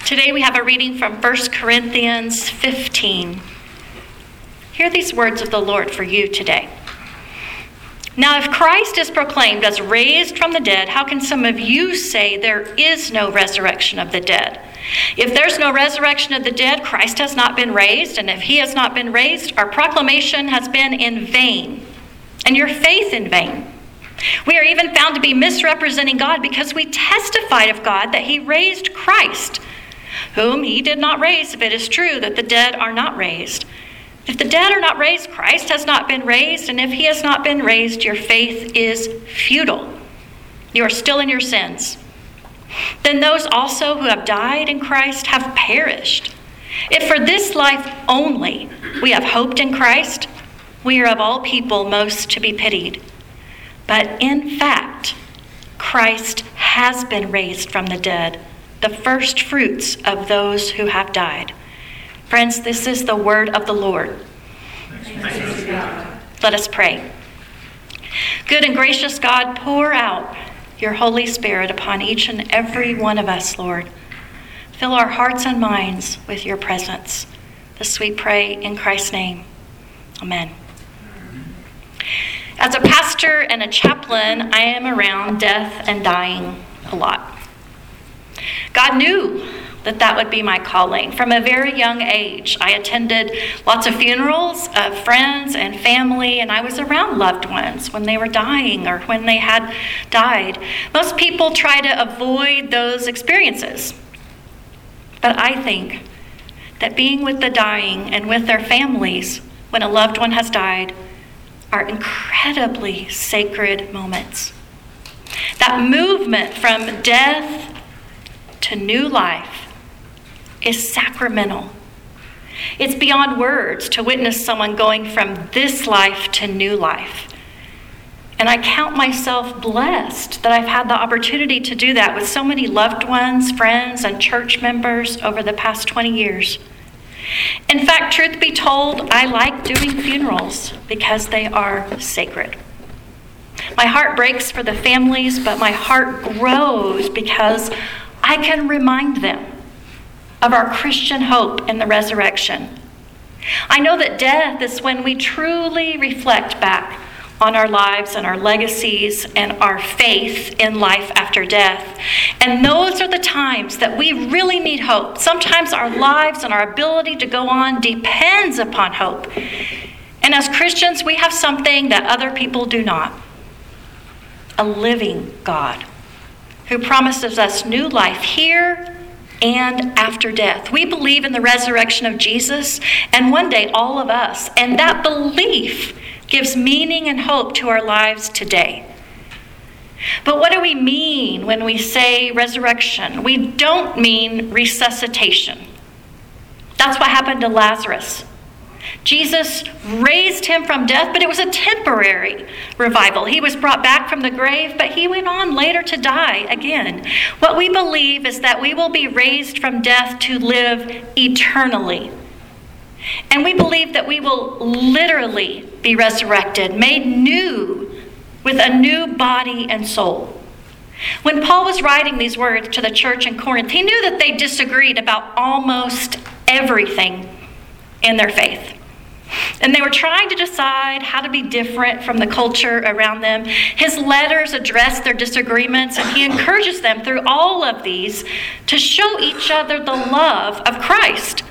Today we have a reading from 1 Corinthians 15. Hear these words of the Lord for you today. Now, if Christ is proclaimed as raised from the dead, how can some of you say there is no resurrection of the dead? If there's no resurrection of the dead, Christ has not been raised, and if he has not been raised, our proclamation has been in vain, and your faith in vain. We are even found to be misrepresenting God because we testified of God that he raised Christ, whom he did not raise, if it is true that the dead are not raised. If the dead are not raised, Christ has not been raised, and if he has not been raised, your faith is futile. You are still in your sins. Then those also who have died in Christ have perished. If for this life only we have hoped in Christ, we are of all people most to be pitied. But in fact, Christ has been raised from the dead, the first fruits of those who have died. Friends, this is the word of the Lord. Thanks be to God. Let us pray. Good and gracious God, pour out your Holy Spirit upon each and every one of us, Lord. Fill our hearts and minds with your presence. This we pray in Christ's name. Amen. As a pastor and a chaplain, I am around death and dying a lot. God knew that would be my calling. From a very young age, I attended lots of funerals of friends and family, and I was around loved ones when they were dying or when they had died. Most people try to avoid those experiences. But I think that being with the dying and with their families when a loved one has died are incredibly sacred moments. That movement from death to new life is sacramental. It's beyond words to witness someone going from this life to new life. And I count myself blessed that I've had the opportunity to do that with so many loved ones, friends, and church members over the past 20 years. In fact, truth be told, I like doing funerals because they are sacred. My heart breaks for the families, but my heart grows because I can remind them of our Christian hope in the resurrection. I know that death is when we truly reflect back on our lives and our legacies and our faith in life after death. And those are the times that we really need hope. Sometimes our lives and our ability to go on depends upon hope. And as Christians, we have something that other people do not. A living God who promises us new life here and after death. We believe in the resurrection of Jesus and one day all of us. And that belief gives meaning and hope to our lives today. But what do we mean when we say resurrection? We don't mean resuscitation. That's what happened to Lazarus. Jesus raised him from death, but it was a temporary revival. He was brought back from the grave, but he went on later to die again. What we believe is that we will be raised from death to live eternally. And we believe that we will literally be resurrected, made new with a new body and soul. When Paul was writing these words to the church in Corinth, he knew that they disagreed about almost everything in their faith. And they were trying to decide how to be different from the culture around them. His letters address their disagreements, and he encourages them through all of these to show each other the love of Christ.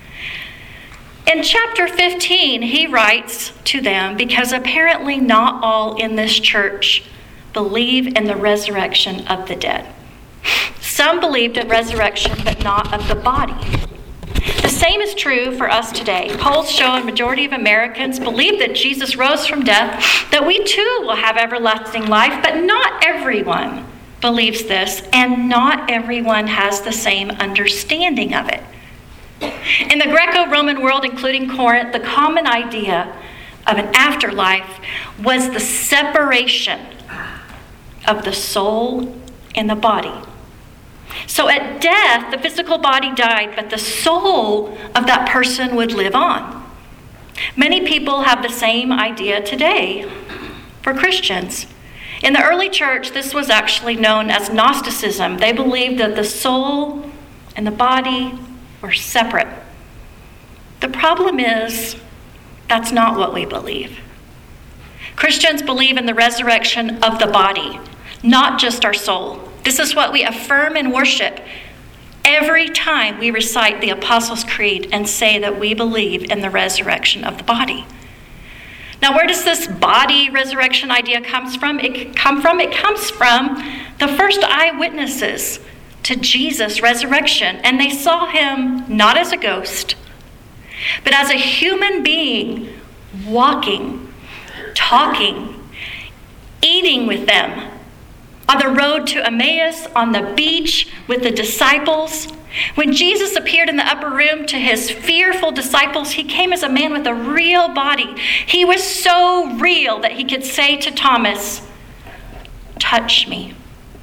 In chapter 15, he writes to them because apparently not all in this church believe in the resurrection of the dead. Some believed in resurrection, but not of the body. The same is true for us today. Polls show a majority of Americans believe that Jesus rose from death, that we too will have everlasting life, but not everyone believes this, and not everyone has the same understanding of it. In the Greco-Roman world, including Corinth, the common idea of an afterlife was the separation of the soul and the body. So at death, the physical body died, but the soul of that person would live on. Many people have the same idea today for Christians. In the early church, this was actually known as Gnosticism. They believed that the soul and the body were separate. The problem is, that's not what we believe. Christians believe in the resurrection of the body, not just our soul. This is what we affirm in worship every time we recite the Apostles' Creed and say that we believe in the resurrection of the body. Now, where does this body resurrection idea come from? It comes from the first eyewitnesses to Jesus' resurrection, and they saw him not as a ghost, but as a human being walking, talking, eating with them on the road to Emmaus, on the beach with the disciples. When Jesus appeared in the upper room to his fearful disciples, he came as a man with a real body. He was so real that he could say to Thomas, "Touch me.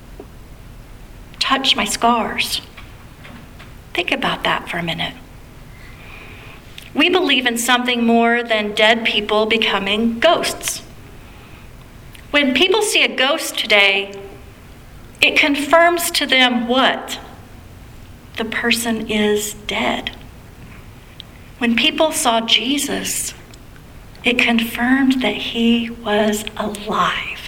Touch my scars." Think about that for a minute. We believe in something more than dead people becoming ghosts. When people see a ghost today, it confirms to them what? The person is dead. When people saw Jesus, it confirmed that he was alive.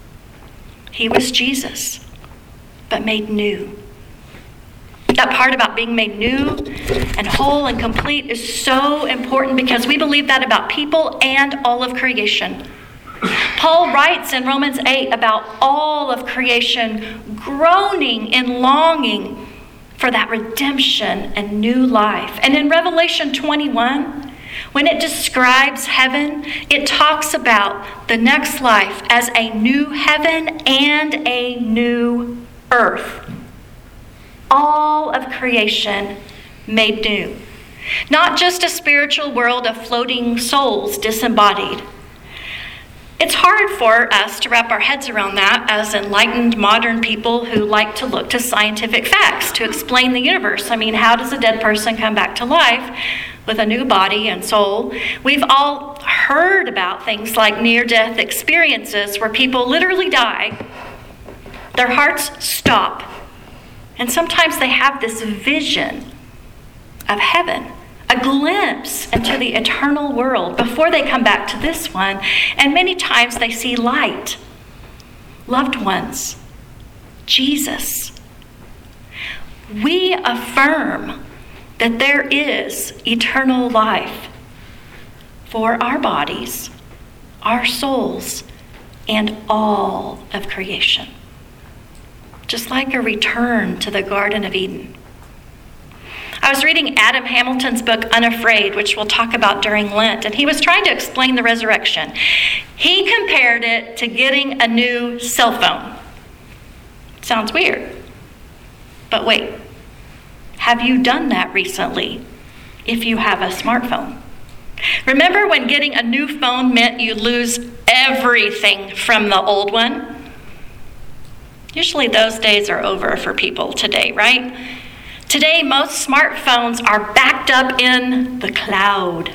He was Jesus, but made new. That part about being made new and whole and complete is so important because we believe that about people and all of creation. Paul writes in Romans 8 about all of creation groaning and longing for that redemption and new life. And in Revelation 21, when it describes heaven, it talks about the next life as a new heaven and a new earth. All of creation made new. Not just a spiritual world of floating souls disembodied. It's hard for us to wrap our heads around that as enlightened modern people who like to look to scientific facts to explain the universe. I mean, how does a dead person come back to life with a new body and soul? We've all heard about things like near-death experiences where people literally die, their hearts stop, and sometimes they have this vision of heaven, a glimpse into the eternal world before they come back to this one. And many times they see light, loved ones, Jesus. We affirm that there is eternal life for our bodies, our souls, and all of creation. Just like a return to the Garden of Eden. I was reading Adam Hamilton's book, Unafraid, which we'll talk about during Lent, and he was trying to explain the resurrection. He compared it to getting a new cell phone. Sounds weird, but wait. Have you done that recently if you have a smartphone? Remember when getting a new phone meant you lose everything from the old one? Usually those days are over for people today, right? Today, most smartphones are backed up in the cloud.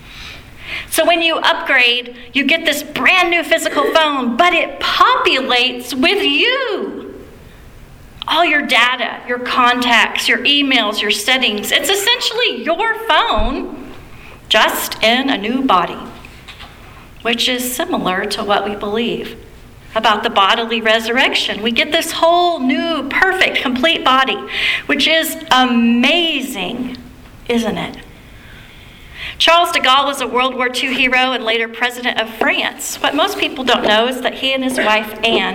So when you upgrade, you get this brand new physical phone, but it populates with you. All your data, your contacts, your emails, your settings. It's essentially your phone, just in a new body, which is similar to what we believe about the bodily resurrection. We get this whole new, perfect, complete body, which is amazing, isn't it? Charles de Gaulle was a World War II hero and later president of France. What most people don't know is that he and his wife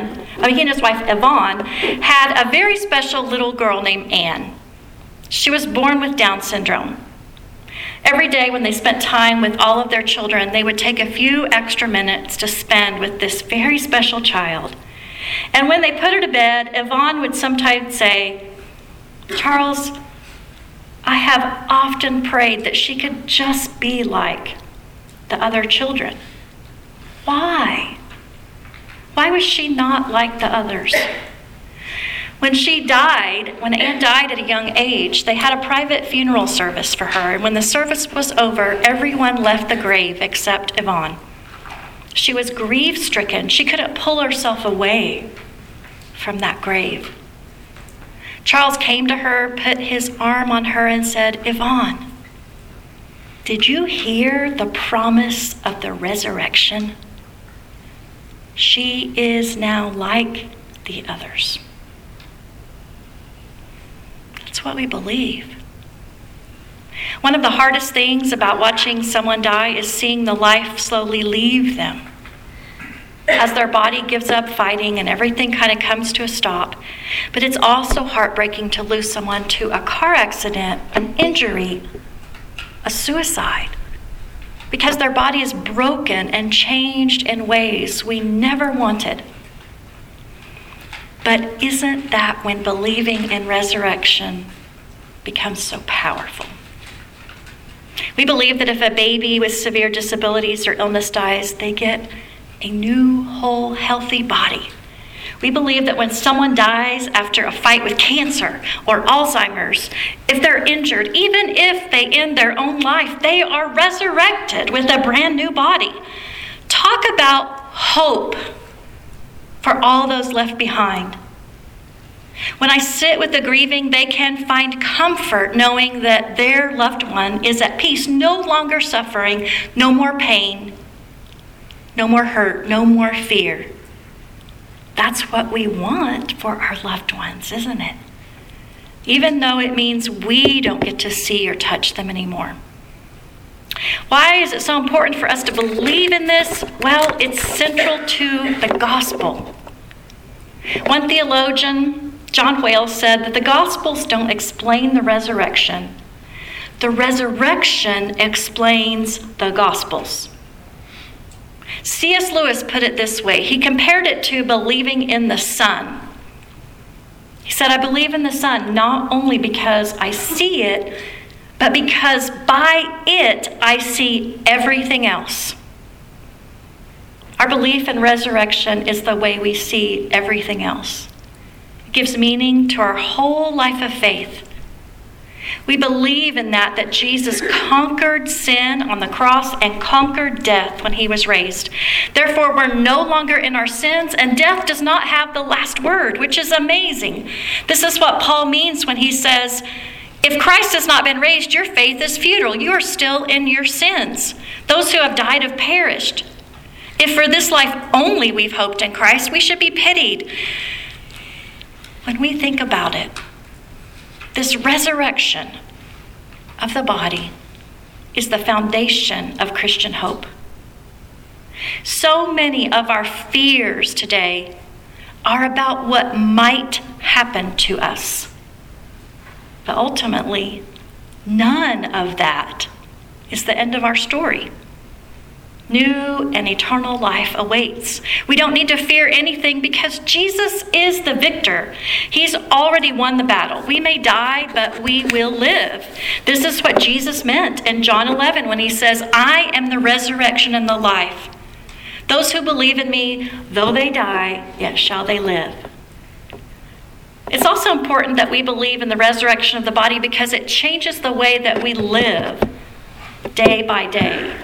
Yvonne had a very special little girl named Anne. She was born with Down syndrome. Every day when they spent time with all of their children, they would take a few extra minutes to spend with this very special child. And when they put her to bed, Yvonne would sometimes say, "Charles, I have often prayed that she could just be like the other children." Why? Why was she not like the others? When Anne died at a young age, they had a private funeral service for her. And when the service was over, everyone left the grave except Yvonne. She was grief-stricken. She couldn't pull herself away from that grave. Charles came to her, put his arm on her, and said, "Yvonne, did you hear the promise of the resurrection? She is now like the others." That's what we believe. One of the hardest things about watching someone die is seeing the life slowly leave them. As their body gives up fighting and everything kind of comes to a stop. But it's also heartbreaking to lose someone to a car accident, an injury, a suicide, because their body is broken and changed in ways we never wanted. But isn't that when believing in resurrection becomes so powerful? We believe that if a baby with severe disabilities or illness dies, they get a new, whole, healthy body. We believe that when someone dies after a fight with cancer or Alzheimer's, if they're injured, even if they end their own life, they are resurrected with a brand new body. Talk about hope for all those left behind. When I sit with the grieving, they can find comfort knowing that their loved one is at peace, no longer suffering, no more pain, no more hurt, no more fear. That's what we want for our loved ones, isn't it? Even though it means we don't get to see or touch them anymore. Why is it so important for us to believe in this? Well, it's central to the gospel. One theologian, John Wales, said that the Gospels don't explain the resurrection. The resurrection explains the Gospels. C.S. Lewis put it this way. He compared it to believing in the sun. He said, "I believe in the sun not only because I see it, but because by it I see everything else." Our belief in resurrection is the way we see everything else. It gives meaning to our whole life of faith. We believe in that Jesus conquered sin on the cross and conquered death when he was raised. Therefore, we're no longer in our sins, and death does not have the last word, which is amazing. This is what Paul means when he says, if Christ has not been raised, your faith is futile. You are still in your sins. Those who have died have perished. If for this life only we've hoped in Christ, we should be pitied. When we think about it, this resurrection of the body is the foundation of Christian hope. So many of our fears today are about what might happen to us. But ultimately, none of that is the end of our story. New and eternal life awaits. We don't need to fear anything because Jesus is the victor. He's already won the battle. We may die, but we will live. This is what Jesus meant in John 11 when he says, "I am the resurrection and the life. Those who believe in me, though they die, yet shall they live." It's also important that we believe in the resurrection of the body because it changes the way that we live day by day.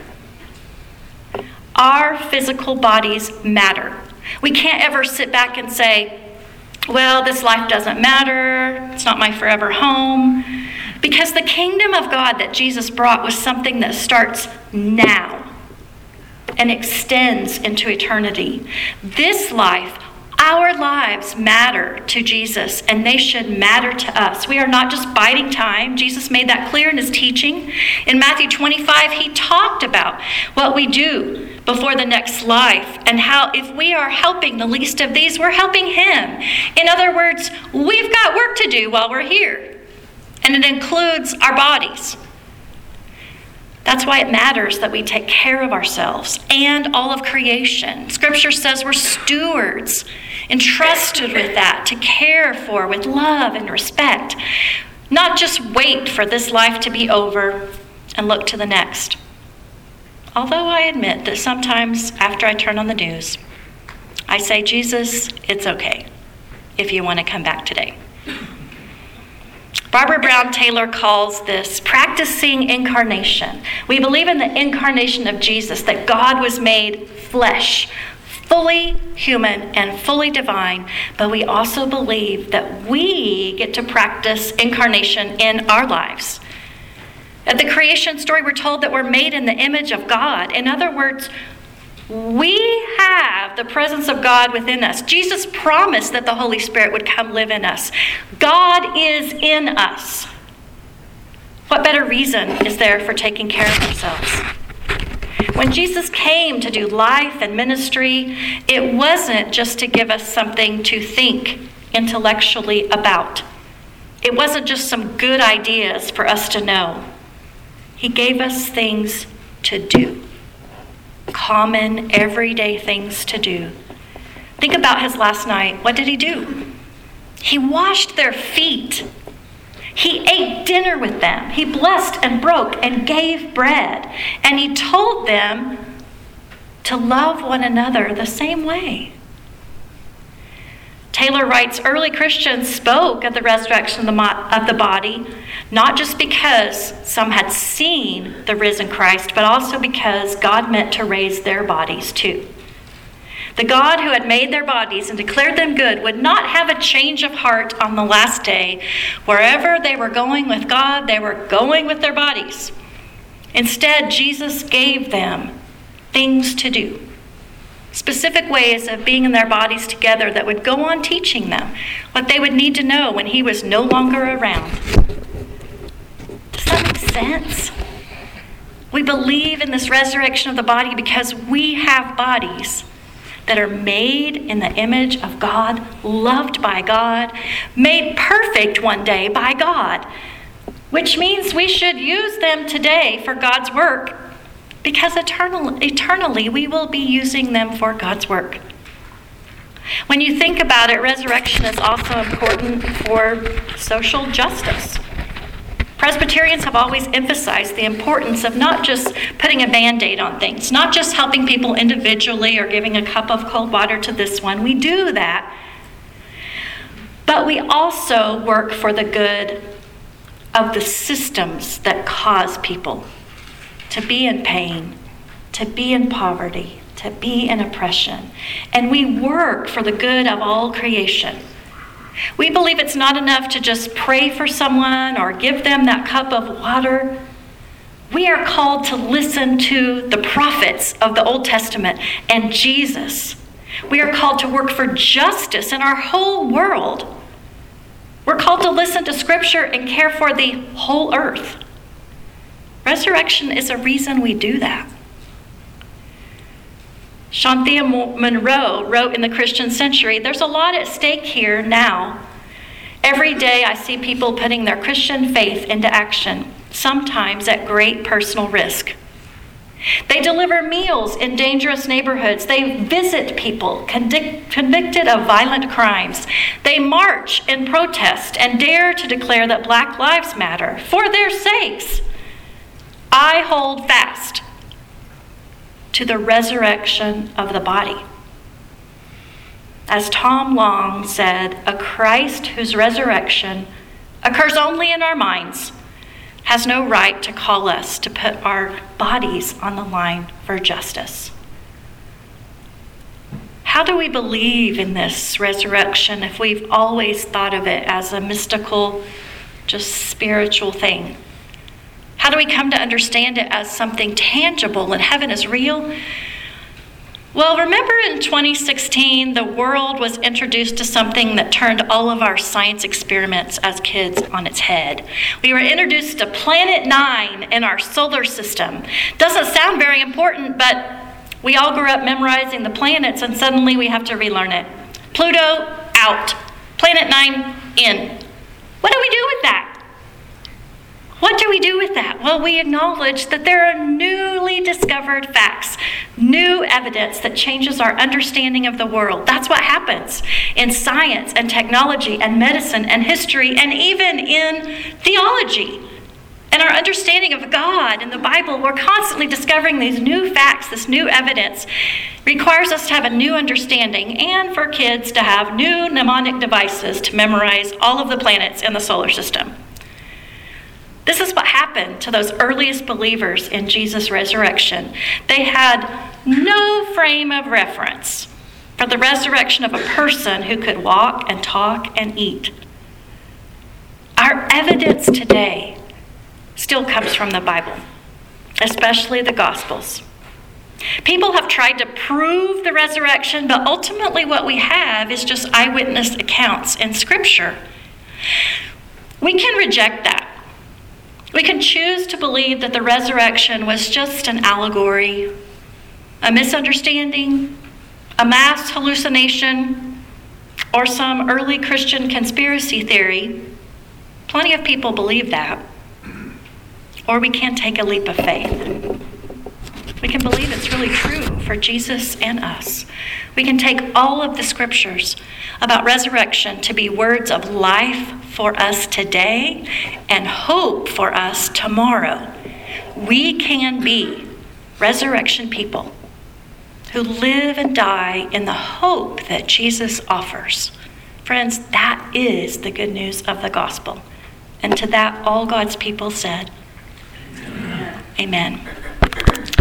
Our physical bodies matter. We can't ever sit back and say, well, this life doesn't matter. It's not my forever home. Because the kingdom of God that Jesus brought was something that starts now and extends into eternity. This life, our lives matter to Jesus, and they should matter to us. We are not just biding time. Jesus made that clear in his teaching. In Matthew 25, he talked about what we do before the next life and how if we are helping the least of these, we're helping him. In other words, we've got work to do while we're here, and it includes our bodies. That's why it matters that we take care of ourselves and all of creation. Scripture says we're stewards, entrusted with that to care for with love and respect. Not just wait for this life to be over and look to the next. Although I admit that sometimes after I turn on the news, I say, Jesus, it's okay if you want to come back today. Barbara Brown Taylor calls this practicing incarnation. We believe in the incarnation of Jesus, that God was made flesh, fully human and fully divine, but we also believe that we get to practice incarnation in our lives. At the creation story, we're told that we're made in the image of God. In other words, we have the presence of God within us. Jesus promised that the Holy Spirit would come live in us. God is in us. What better reason is there for taking care of ourselves? When Jesus came to do life and ministry, it wasn't just to give us something to think intellectually about. It wasn't just some good ideas for us to know. He gave us things to do. Common, everyday things to do. Think about his last night. What did he do? He washed their feet. He ate dinner with them. He blessed and broke and gave bread. And he told them to love one another the same way. Taylor writes, early Christians spoke of the resurrection of the body, not just because some had seen the risen Christ, but also because God meant to raise their bodies too. The God who had made their bodies and declared them good would not have a change of heart on the last day. Wherever they were going with God, they were going with their bodies. Instead, Jesus gave them things to do. Specific ways of being in their bodies together that would go on teaching them what they would need to know when he was no longer around. Does that make sense? We believe in this resurrection of the body because we have bodies that are made in the image of God, loved by God, made perfect one day by God, which means we should use them today for God's work, because eternally we will be using them for God's work. When you think about it, resurrection is also important for social justice. Presbyterians have always emphasized the importance of not just putting a Band-Aid on things, not just helping people individually or giving a cup of cold water to this one. We do that. But we also work for the good of the systems that cause people to be in pain, to be in poverty, to be in oppression. And we work for the good of all creation. We believe it's not enough to just pray for someone or give them that cup of water. We are called to listen to the prophets of the Old Testament and Jesus. We are called to work for justice in our whole world. We're called to listen to Scripture and care for the whole earth. Resurrection is a reason we do that. Shanthia Monroe wrote in the Christian Century, there's a lot at stake here now. Every day I see people putting their Christian faith into action, sometimes at great personal risk. They deliver meals in dangerous neighborhoods. They visit people convicted of violent crimes. They march and protest and dare to declare that Black lives matter. For their sakes, I hold fast to the resurrection of the body. As Tom Long said, a Christ whose resurrection occurs only in our minds has no right to call us to put our bodies on the line for justice. How do we believe in this resurrection if we've always thought of it as a mystical, just spiritual thing? How do we come to understand it as something tangible and heaven is real? Well, remember in 2016, the world was introduced to something that turned all of our science experiments as kids on its head. We were introduced to Planet 9 in our solar system. Doesn't sound very important, but we all grew up memorizing the planets, and suddenly we have to relearn it. Pluto, out. Planet 9, in. What do we do with that? What do we do with that? Well, we acknowledge that there are newly discovered facts, new evidence that changes our understanding of the world. That's what happens in science and technology and medicine and history and even in theology. And our understanding of God and the Bible, we're constantly discovering these new facts, this new evidence requires us to have a new understanding and for kids to have new mnemonic devices to memorize all of the planets in the solar system. This is what happened to those earliest believers in Jesus' resurrection. They had no frame of reference. for the resurrection of a person who could walk and talk and eat. Our evidence today still comes from the Bible, especially the Gospels. People have tried to prove the resurrection, but ultimately what we have is just eyewitness accounts in Scripture. We can reject that. We can choose to believe that the resurrection was just an allegory, a misunderstanding, a mass hallucination, or some early Christian conspiracy theory. Plenty of people believe that. Or we can take a leap of faith. We can believe it's really true for Jesus and us. We can take all of the scriptures about resurrection to be words of life for us today and hope for us tomorrow. We can be resurrection people who live and die in the hope that Jesus offers. Friends, that is the good news of the gospel. And to that, all God's people said, Amen. Amen.